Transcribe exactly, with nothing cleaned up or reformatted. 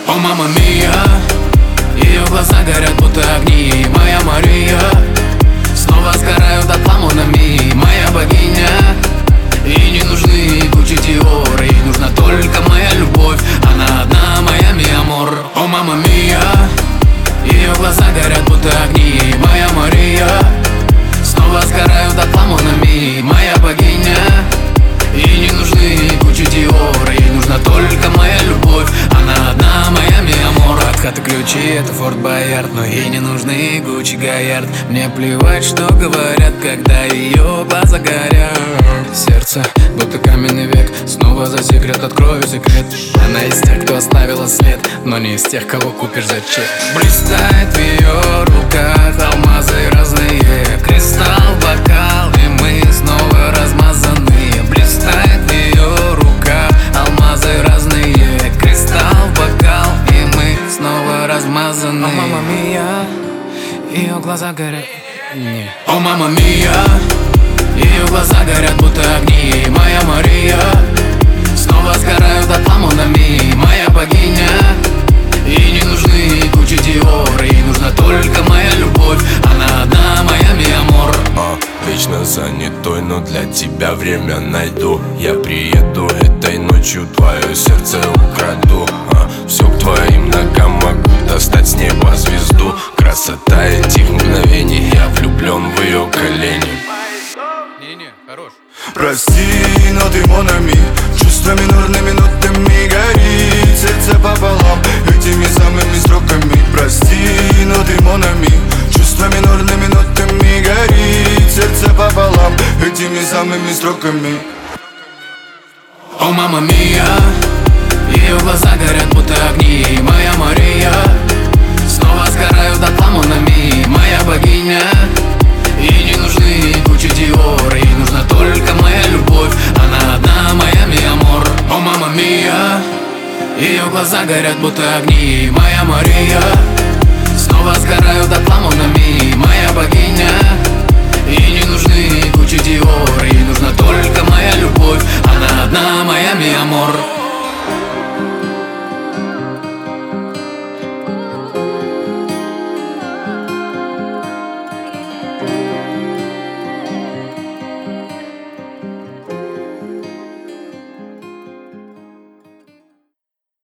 О, мама мия, ее глаза горят, будто огни. Моя Мария, снова сгорают дотла Монами. Моя богиня, ей не нужны Гуччи, Диор, ей нужна только моя любовь. Она одна, моя ми амор. О, мама мия, ее глаза горят, будто огни. Моя Мария, снова сгорают дотла Монами. Моя богиня, ей не нужны Гуччи, Диор, ей нужна только моя любовь. Она одна, моя ми амор. От хаты ключи, это Форт Боярд, но ей не нужны Гуччи, Гоярд. Мне плевать, что говорят, когда ее глаза горят. Сердце, будто каменный век, снова за секрет открою секрет. Она из тех, кто оставила след, но не из тех, кого купишь за чек. Блистает в ее руках алмазы разные, кристалл, бокал, и мы снова размазаны. Блистает в ее руках алмазы разные, кристалл, бокал, и мы снова размазаны. О, мама мия, ее глаза горят. Не. О, мама мия, ее глаза горят, будто огни. Моя Мария, снова сгорают дотла Монами. Моя богиня, ей не нужны Гуччи, Диор, ей нужна только моя любовь. Она одна, моя ми амор. а, Вечно занятой, но для тебя время найду. Я приеду этой ночью, твое сердце украду. а, Все к твоим ногам, могу достать с неба звезду. Красота этих мгновений, я влюблен в ее колени. Не-не, хорош. Прости, но ты Монами, чувства минорными нотами горит сердце пополам этими самыми строками. Прости, но ты Монами, чувства минорными нотами горит сердце пополам этими самыми строками. О, мама мия, ее глаза горят, будто огни. Моя Мария, снова сгорают дотла Монами. Моя богиня, ей не нужны Гуччи, Диор, ей нужна только моя любовь. Она одна, моя ми амор. О, мама мия, ее глаза горят, будто огни. Моя Мария, снова сгорают дотла Монами. Моя богиня, ей не нужны Гуччи, Диор, ей нужна только моя любовь. Она одна, моя ми амор.